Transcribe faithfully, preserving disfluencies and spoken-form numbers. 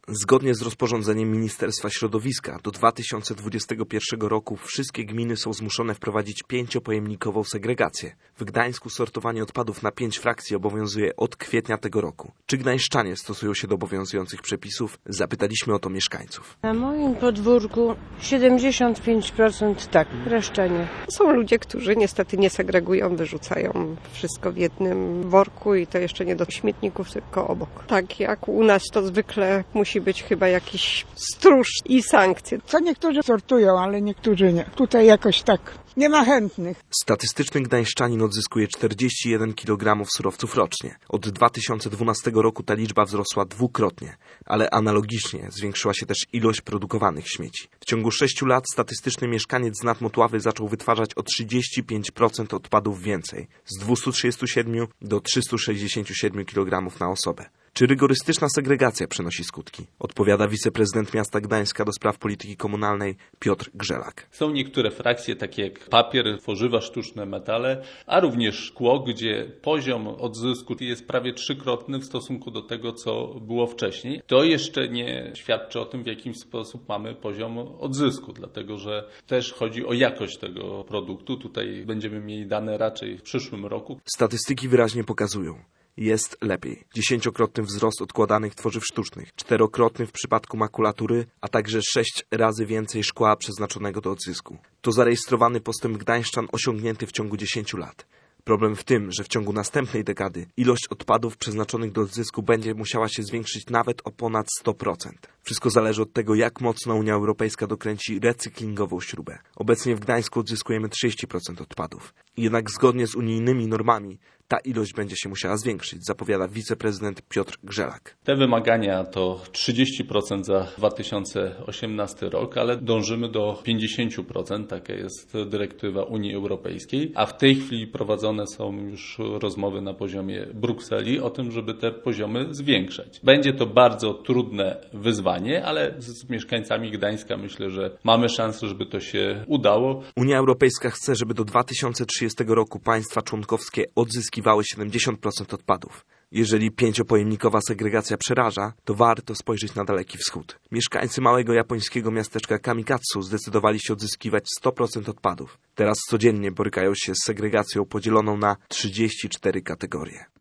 Zgodnie z rozporządzeniem Ministerstwa Środowiska do dwa tysiące dwudziestego pierwszego roku wszystkie gminy są zmuszone wprowadzić pięciopojemnikową segregację. W Gdańsku sortowanie odpadów na pięć frakcji obowiązuje od kwietnia tego roku. Czy gdańszczanie stosują się do obowiązujących przepisów? Zapytaliśmy o to mieszkańców. Na moim podwórku siedemdziesiąt pięć procent tak, reszta nie. Są ludzie, którzy niestety nie segregują, wyrzucają wszystko w jednym worku i to jeszcze nie do śmietników, tylko obok. Tak jak u nas to zwykle musi być chyba jakiś stróż i sankcje. Co niektórzy sortują, ale niektórzy nie. Tutaj jakoś tak nie ma chętnych. Statystyczny gdańszczanin odzyskuje czterdzieści jeden kilogramów surowców rocznie. Od dwa tysiące dwunastego roku ta liczba wzrosła dwukrotnie, ale analogicznie zwiększyła się też ilość produkowanych śmieci. W ciągu sześciu lat statystyczny mieszkaniec z Nadmotławy zaczął wytwarzać o trzydzieści pięć procent odpadów więcej, z dwustu trzydziestu siedmiu do trzystu sześćdziesięciu siedmiu kilogramów na osobę. Czy rygorystyczna segregacja przynosi skutki? Odpowiada wiceprezydent miasta Gdańska do spraw polityki komunalnej Piotr Grzelak. Są niektóre frakcje, takie jak papier, tworzywa sztuczne, metale, a również szkło, gdzie poziom odzysku jest prawie trzykrotny w stosunku do tego, co było wcześniej. To jeszcze nie świadczy o tym, w jaki sposób mamy poziom odzysku, dlatego że też chodzi o jakość tego produktu. Tutaj będziemy mieli dane raczej w przyszłym roku. Statystyki wyraźnie pokazują. Jest lepiej. Dziesięciokrotny wzrost odkładanych tworzyw sztucznych, czterokrotny w przypadku makulatury, a także sześć razy więcej szkła przeznaczonego do odzysku. To zarejestrowany postęp gdańszczan osiągnięty w ciągu dziesięciu lat. Problem w tym, że w ciągu następnej dekady ilość odpadów przeznaczonych do odzysku będzie musiała się zwiększyć nawet o ponad sto procent. Wszystko zależy od tego, jak mocno Unia Europejska dokręci recyklingową śrubę. Obecnie w Gdańsku odzyskujemy trzydzieści procent odpadów. Jednak zgodnie z unijnymi normami ta ilość będzie się musiała zwiększyć, zapowiada wiceprezydent Piotr Grzelak. Te wymagania to trzydzieści procent za dwa tysiące osiemnasty rok, ale dążymy do pięćdziesiąt procent, taka jest dyrektywa Unii Europejskiej, a w tej chwili prowadzone są już rozmowy na poziomie Brukseli o tym, żeby te poziomy zwiększać. Będzie to bardzo trudne wyzwanie, ale z mieszkańcami Gdańska myślę, że mamy szansę, żeby to się udało. Unia Europejska chce, żeby do dwa tysiące trzydziestego roku państwa członkowskie odzyskiwały siedemdziesiąt procent odpadów. Jeżeli pięciopojemnikowa segregacja przeraża, to warto spojrzeć na Daleki Wschód. Mieszkańcy małego japońskiego miasteczka Kamikatsu zdecydowali się odzyskiwać sto procent odpadów. Teraz codziennie borykają się z segregacją podzieloną na trzydzieści cztery kategorie.